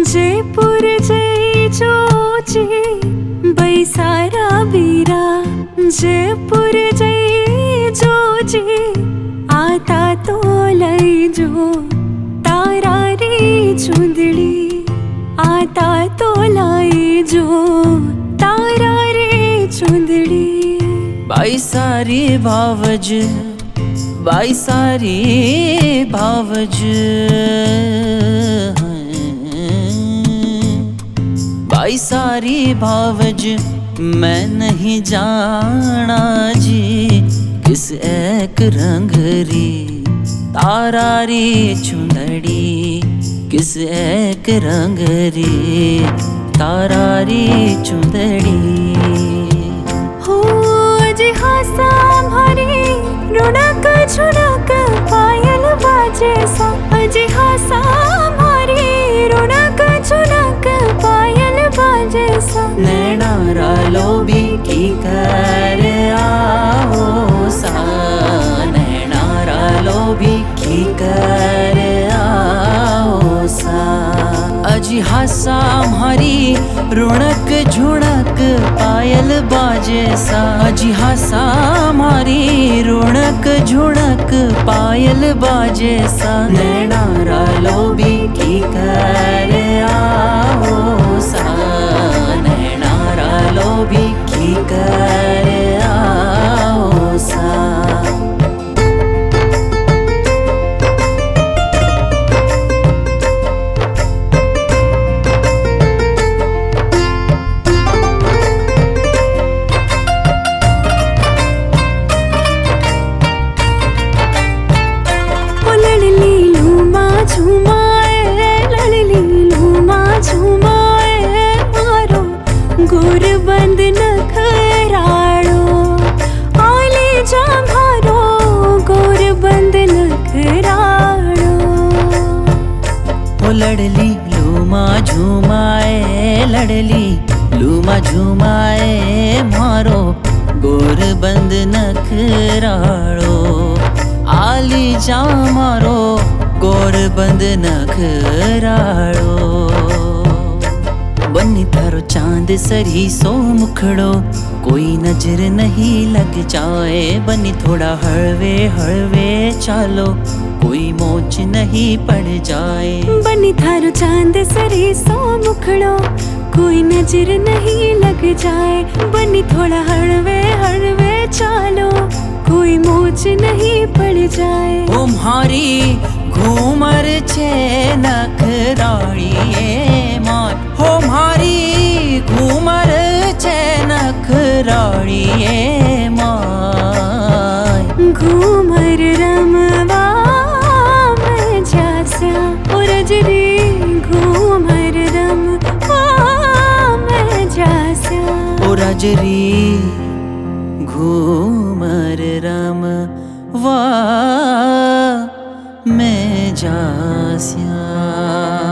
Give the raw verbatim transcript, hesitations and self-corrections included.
जयपुर जय जोची बैसारा बीरा जयपुर जय जोची आता तो लई जो तारा रे चुंदड़ी आता तो लाई जो तारा रे चुंदड़ी। बाई सारी भावज बाई सारी भावज बाई सारी भावज मैं नहीं जाना जी किस एक रंग री तारा री चुंदड़ी किस एक रंग री तारा री चुंदड़ी। हो जी हासा भारी रुणक झुणक पायल बाजे सा अजी हासा भारी रुणक झुणक पायल बाजे सा। नैना रालो भी की कर आओ सा नैना रालो भी की कर आओ सा। अजी हासा म्हारी रुणक झुणक पायल बाजे सा अजी हासा म्हारी रुणक झुणक पायल बाजे सा। नैना रालो भी की कर आओ सा नैना रालो भी की कर आओ सा। झुमाए लड़ली लूमा झुमाए मारो गोर बंद नखराड़ो आली जा मारो गोर बंद नखराड़ो। ओ लड़ली लूमा झुमाए लड़ली लूमा झुमाए मारो गोर बंद नखराड़ो आली जा मारो गोर बंद नखराड़ो। बन्नी थारो चांद सरी सो मुखड़ो कोई नजर नहीं लग जाए बन्नी थोड़ा हळवे हळवे चालो कोई मोच नहीं पड़ जाए। बन्नी थारो चांद सरी सो मुखड़ो कोई नजर नहीं लग जाए बन्नी थोड़ा हळवे हळवे चालो कोई मोच नहीं पड़ जाए। ओ म्हारी घूमर छे नखराड़ी माय हो म्हारी घूमर छे नखराड़ी माय। घूमर रमवा में जास्या ओ रजरी घूमर रमवा में जास्या ओ रजरी घूमर रमवा में जास्या।